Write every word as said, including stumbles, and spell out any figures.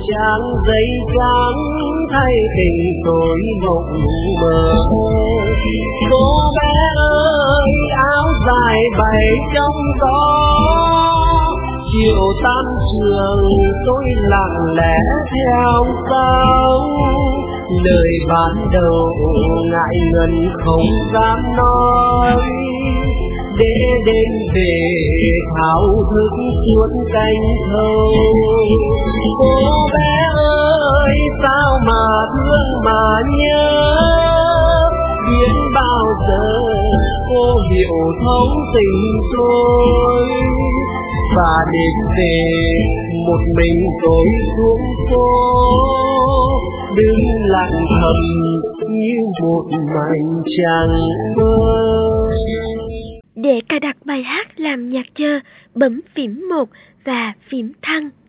trang giấy trắng thay tình tôi mộng mơ. Cô bé ơi áo dài bay trong gió, chiều tan trường tôi lặng lẽ theo sau. Lời ban đầu ngại ngần không dám nói, để đêm về thao thức suốt cánh thâu. Cô bé ơi sao mà thương mà nhớ, biết bao giờ cô hiểu thấu tình tôi. Và đêm về một mình tôi xuống phố, đứng lặng thầm như một mảnh trăng mơ. Để cài đặt bài hát làm nhạc chờ, bấm phím một và phím thăng.